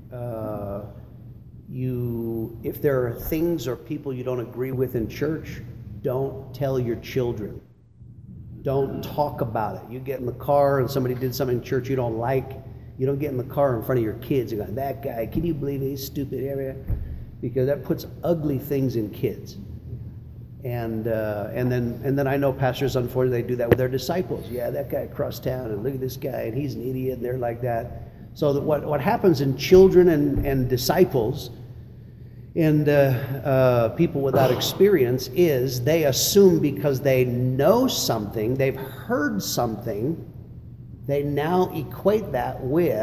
If there are things or people you don't agree with in church, don't tell your children. Don't talk about it. You get in the car and somebody did something in church you don't like. You don't get in the car in front of your kids and go, "That guy, can you believe he's stupid area?" Because that puts ugly things in kids. And then I know pastors, unfortunately, they do that with their disciples. Yeah, that guy across town, and look at this guy, and he's an idiot, and they're like that. So that what happens in children and disciples and people without experience is they assume because they know something, they've heard something, they now equate that with,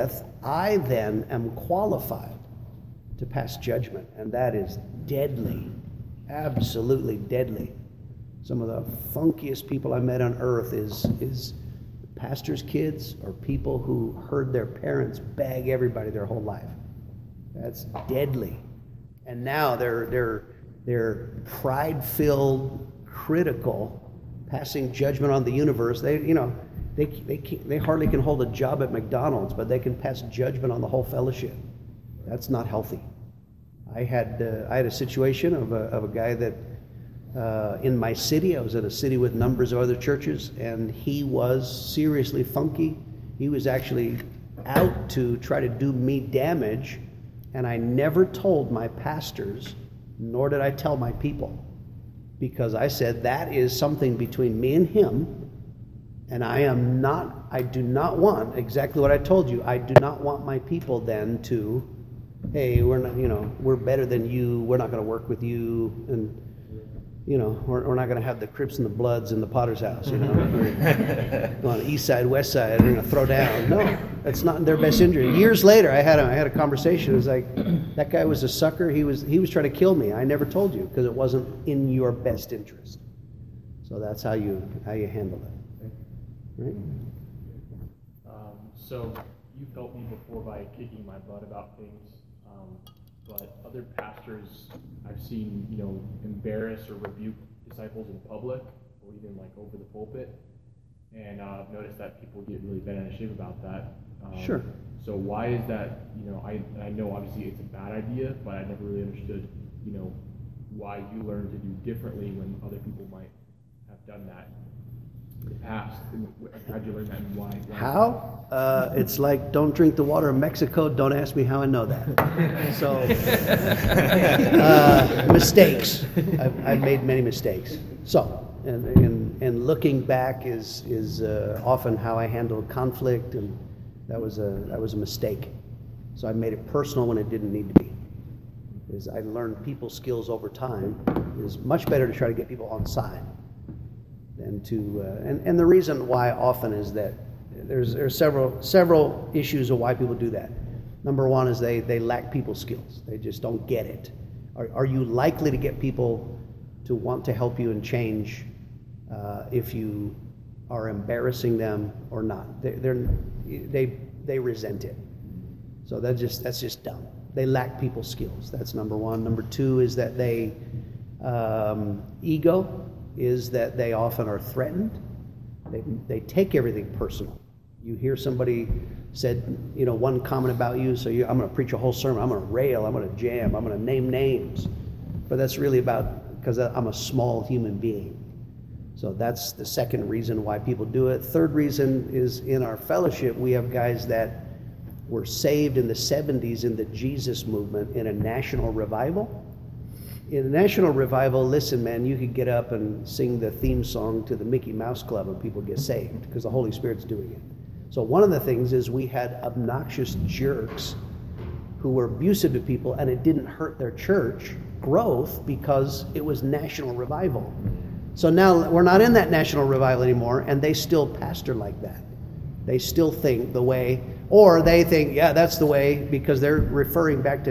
I then am qualified to pass judgment, and that is deadly, absolutely deadly. Some of the funkiest people I met on earth is pastors' kids or people who heard their parents beg everybody their whole life. That's deadly. And now they're pride-filled, critical, passing judgment on the universe. They hardly can hold a job at McDonald's, but they can pass judgment on the whole fellowship. That's not healthy. I had a situation of a guy that in my city. I was in a city with numbers of other churches, and he was seriously funky. He was actually out to try to do me damage, and I never told my pastors, nor did I tell my people, because I said that is something between me and him, and I do not want, exactly what I told you, I do not want my people then to, hey, we're not, we're better than you, we're not going to work with you, and we're not going to have the Crips and the Bloods in the Potter's house, Go on the east side, west side, we're going to throw down. No, that's not in their best interest. Years later, I had a conversation. It was like, that guy was a sucker. He was trying to kill me. I never told you because it wasn't in your best interest. So that's how you handle it, right? So you've helped me before by kicking my butt about things. But other pastors I've seen, embarrass or rebuke disciples in public or even like over the pulpit. And I've noticed that people get really bent out of shape about that. Sure. So why is that, I know obviously it's a bad idea, but I never really understood, why you learned to do differently when other people might have done that in the past. How'd you learn that and why? How? It's like, don't drink the water of Mexico. Don't ask me how I know that. So, mistakes. I've made many mistakes. So, and looking back is often how I handled conflict, and that was a mistake. So I made it personal when it didn't need to be. Because I learned people skills over time. It's much better to try to get people on side than to. And the reason why often is that there's several issues of why people do that. Number one is they lack people skills. They just don't get it. Are you likely to get people to want to help you and change if you are embarrassing them or not? They resent it. So that's just dumb. They lack people skills. That's number one. Number two is that ego is that they often are threatened. They take everything personal. You hear somebody said, one comment about you, so I'm going to preach a whole sermon. I'm going to rail. I'm going to jam. I'm going to name names. But that's really because I'm a small human being. So that's the second reason why people do it. Third reason is in our fellowship, we have guys that were saved in the 70s in the Jesus movement in a national revival. In a national revival, listen, man, you could get up and sing the theme song to the Mickey Mouse Club and people get saved because the Holy Spirit's doing it. So one of the things is we had obnoxious jerks who were abusive to people, and it didn't hurt their church growth because it was national revival. So now we're not in that national revival anymore, and they still pastor like that. They still think the way, or they think, yeah, that's the way, because they're referring back to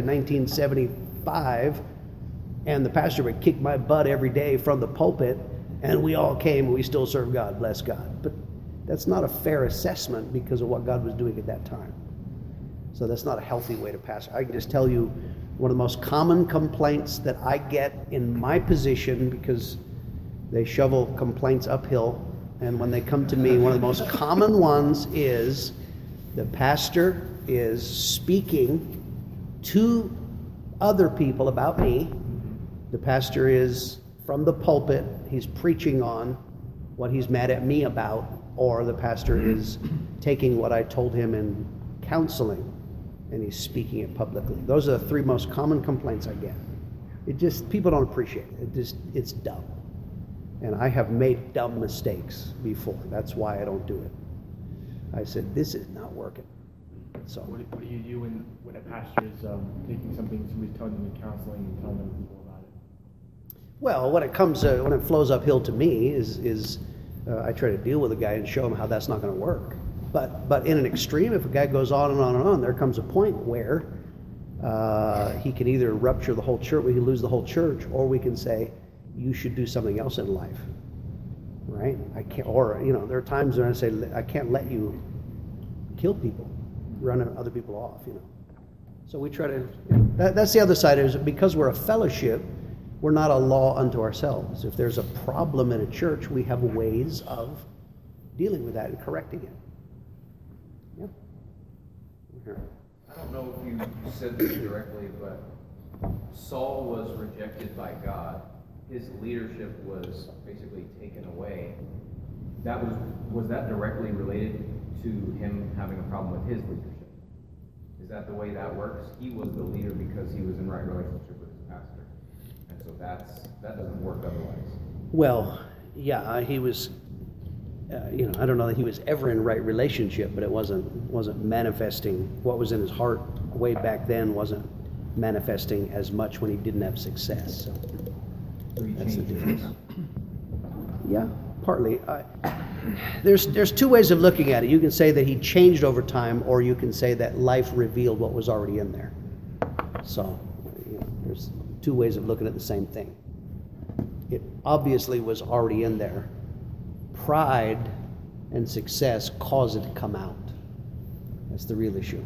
1975, and the pastor would kick my butt every day from the pulpit, and we all came and we still serve God, bless God. But that's not a fair assessment because of what God was doing at that time. So that's not a healthy way to pastor. I can just tell you one of the most common complaints that I get in my position, because they shovel complaints uphill, and when they come to me, one of the most common ones is the pastor is speaking to other people about me. The pastor is from the pulpit, he's preaching on what he's mad at me about, or the pastor is taking what I told him in counseling and he's speaking it publicly. Those are the three most common complaints I get. People don't appreciate it. It's dumb. And I have made dumb mistakes before. That's why I don't do it. I said, this is not working. So what do you do when a pastor is taking something somebody's telling them in counseling and telling other people about it? Well, when it flows uphill to me is I try to deal with the guy and show him how that's not going to work. But in an extreme, if a guy goes on and on and on, there comes a point where he can either rupture the whole church, we can lose the whole church, or we can say, you should do something else in life, right? I can't, or, there are times when I say, I can't let you kill people, run other people off, So we try to, that's the other side, is because we're a fellowship, we're not a law unto ourselves. If there's a problem in a church, we have ways of dealing with that and correcting it. Yeah. Here. I don't know if you said this directly, but Saul was rejected by God. His leadership was basically taken away. Was that directly related to him having a problem with his leadership? Is that the way that works? He was the leader because he was in right relationship with his pastor. And so that doesn't work otherwise. Well, yeah, he was, I don't know that he was ever in right relationship, but it wasn't manifesting. What was in his heart way back then wasn't manifesting as much when he didn't have success. So that's the difference. Yeah, partly. There's two ways of looking at it. You can say that he changed over time, or you can say that life revealed what was already in there. So there's two ways of looking at the same thing. It obviously was already in there. Pride and success caused it to come out. That's the real issue.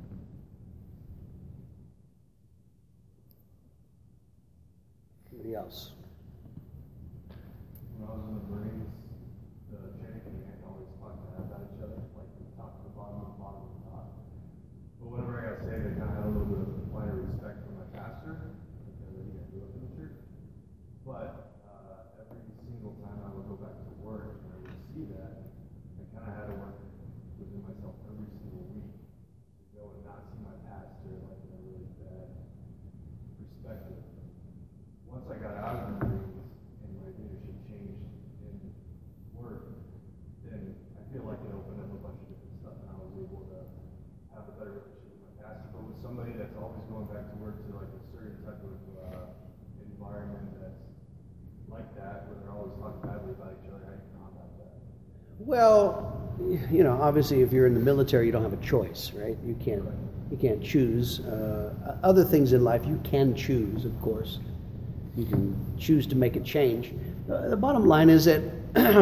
Anybody else? When I was in the Marines, the chain command always talked about each other, like from top to the bottom to the top. But whenever I got saved, I kind of had a little bit of line of respect for my pastor, because he got grew up in the church. But every single time I would go back to work, and I would see that, I kind of had to work within myself every single week to go and not see my pastor like in a really bad perspective. Once I got out of the Marines and my leadership changed in work, then I feel like it opened up a bunch of different stuff, and I was able to have a better relationship with my pastor. But with somebody that's always going back to work to like a certain type of environment that's like that, where they're always talking badly about each other, how do you combat that? Well, obviously, if you're in the military, you don't have a choice, right? You can't choose. Other things in life you can choose, of course. You can choose to make a change. The bottom line is that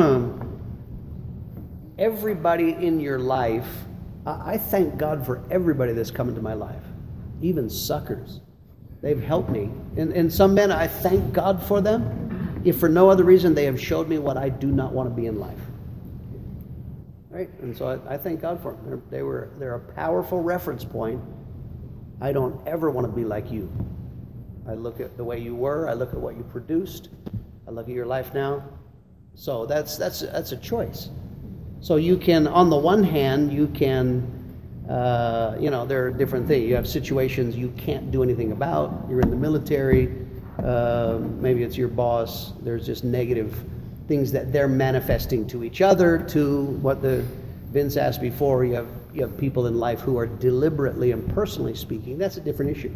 everybody in your life, I thank God for everybody that's come into my life, even suckers. They've helped me. And some men, I thank God for them. If for no other reason, they have showed me what I do not want to be in life. Right? And so I thank God for them. They're a powerful reference point. I don't ever want to be like you. I look at the way you were. I look at what you produced. I look at your life now. So that's a choice. So you can, on the one hand, you can, there are different things. You have situations you can't do anything about. You're in the military. Maybe it's your boss. There's just negative things that they're manifesting to each other, to what Vince asked before. You have people in life who are deliberately and personally speaking. That's a different issue.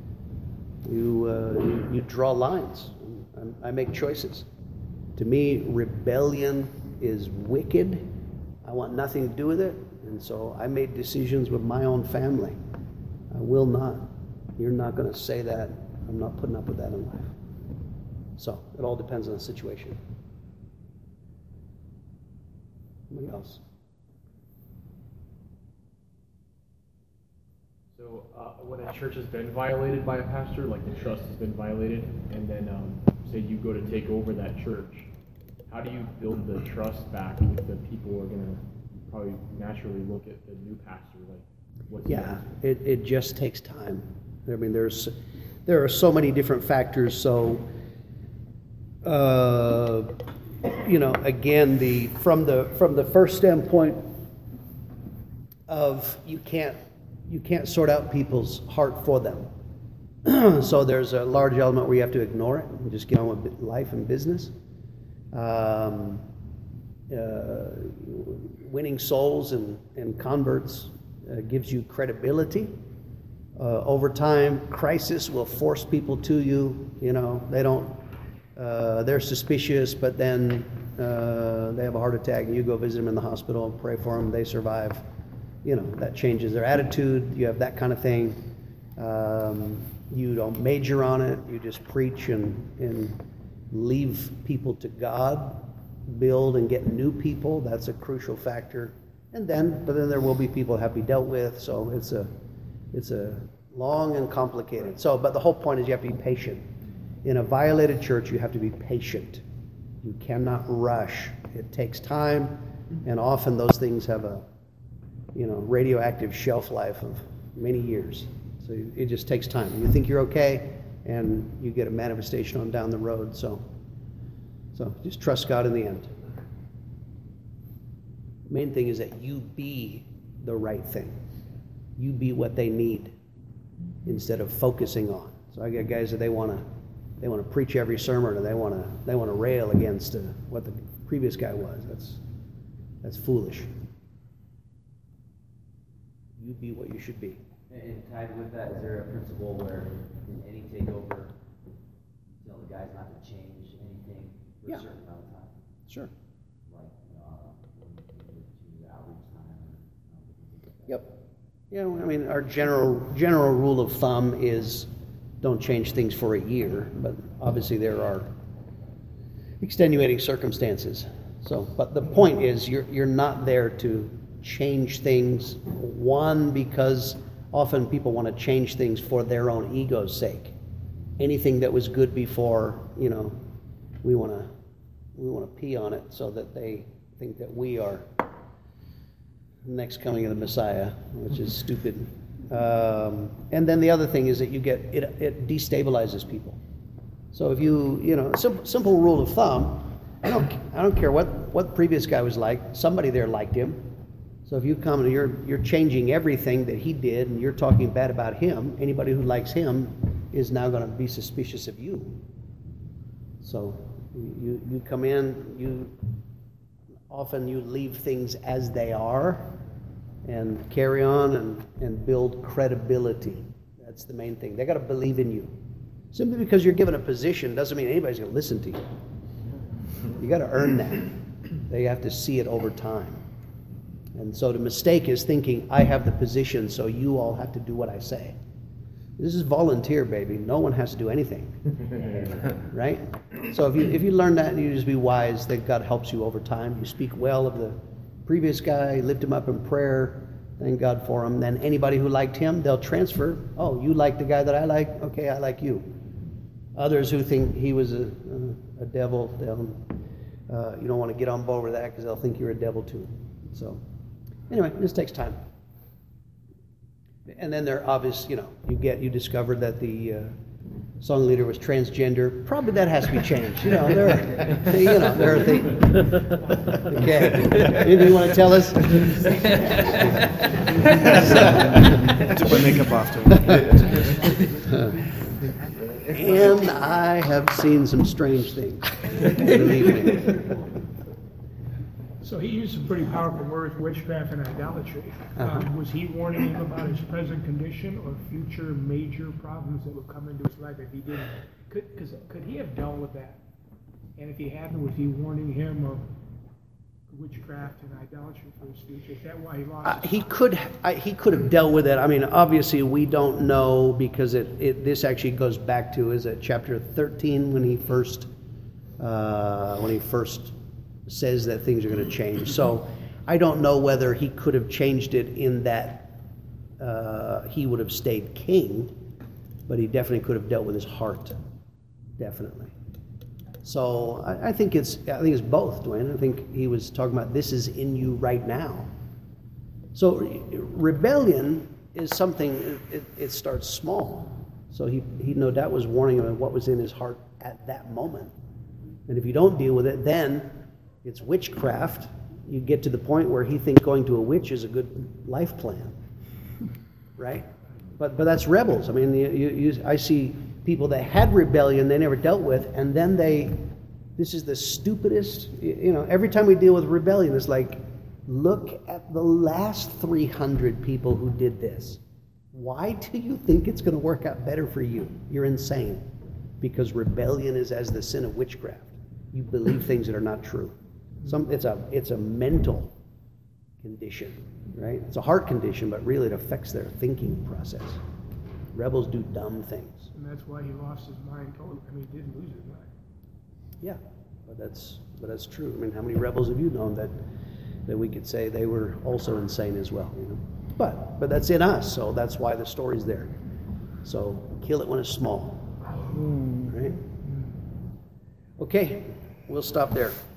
You draw lines. I make choices. To me, rebellion is wicked. I want nothing to do with it. And so I made decisions with my own family. I will not. You're not going to say that. I'm not putting up with that in life. So it all depends on the situation. Anybody else? So when a church has been violated by a pastor, like the trust has been violated, and then say you go to take over that church, how do you build the trust back if the people are going to probably naturally look at the new pastor like what's it just takes time. I mean, there are so many different factors. So again, from the first standpoint of you can't sort out people's heart for them. So there's a large element where you have to ignore it and just get on with life and business. Winning souls and converts gives you credibility. Over time, crisis will force people to you. They don't. They're suspicious, but then they have a heart attack, and you go visit them in the hospital, pray for them, they survive. You know, that changes their attitude. You have that kind of thing. You don't major on it. You just preach and leave people to God, build and get new people. That's a crucial factor. But then there will be people that have to be dealt with. So it's a long and complicated. But the whole point is you have to be patient. In a violated church, you have to be patient. You cannot rush. It takes time, and often those things have a radioactive shelf life of many years. So it just takes time. You think you're okay, and you get a manifestation on down the road. So just trust God in the end. Main thing is that you be the right thing. You be what they need instead of focusing on. So I get guys that they want to preach every sermon, and they want to rail against what the previous guy was. That's foolish. You be what you should be. And tied with that, is there a principle where in any takeover, you tell the guys not to change anything for a certain amount of time? Sure. Like, outreach time. Yep. Yeah, I mean, our general rule of thumb is don't change things for a year, but obviously there are extenuating circumstances. But the point is, you're not there to change things. One, because often people want to change things for their own ego's sake. Anything that was good before, we want to pee on it so that they think that we are the next coming of the Messiah, which is stupid. And then the other thing is that it destabilizes people. So if simple rule of thumb, I don't care what the previous guy was like. Somebody there liked him. So if you come and you're changing everything that he did, and you're talking bad about him, anybody who likes him is now going to be suspicious of you. So you come in, often you leave things as they are, and carry on and build credibility. That's the main thing. They got to believe in you. Simply because you're given a position doesn't mean anybody's going to listen to you. You got to earn that. They have to see it over time. And so the mistake is thinking, I have the position, so you all have to do what I say. This is volunteer, baby. No one has to do anything. Right? So if you learn that, you just be wise that God helps you over time. You speak well of the previous guy, lift him up in prayer, thank God for him. Then anybody who liked him, they'll transfer. Oh, you like the guy that I like? Okay, I like you. Others who think he was a devil, you don't want to get on board with that because they'll think you're a devil too. So anyway, this takes time. And then they're obvious, you discovered that the song leader was transgender. Probably that has to be changed. There are things. Okay. Anything you want to tell us? Took my makeup off to him. And I have seen some strange things. Believe me. So he used some pretty powerful words, witchcraft and idolatry. Was he warning him about his present condition or future major problems that would come into his life if he didn't? Could he have dealt with that? And if he hadn't, was he warning him of witchcraft and idolatry for his future? Is that why he lost? He could have dealt with it. I mean, obviously we don't know because this actually goes back to chapter 13 when he first says that things are going to change. So I don't know whether he could have changed it in that he would have stayed king, but he definitely could have dealt with his heart, definitely. So I think it's both, Dwayne. I think he was talking about this is in you right now. So rebellion is something, it starts small. So he no doubt was warning him of what was in his heart at that moment. And if you don't deal with it, then it's witchcraft. You get to the point where he thinks going to a witch is a good life plan, right? But that's rebels. I mean, I see people that had rebellion they never dealt with, and then this is the stupidest. Every time we deal with rebellion, it's like, look at the last 300 people who did this. Why do you think it's going to work out better for you? You're insane. Because rebellion is as the sin of witchcraft. You believe things that are not true. It's a mental condition, right? It's a heart condition, but really it affects their thinking process. Rebels do dumb things. And that's why he lost his mind totally. I mean, he didn't lose his mind. Yeah, but that's true. I mean, how many rebels have you known that we could say they were also insane as well? You know? But that's in us, so that's why the story's there. So kill it when it's small, right? Okay, we'll stop there.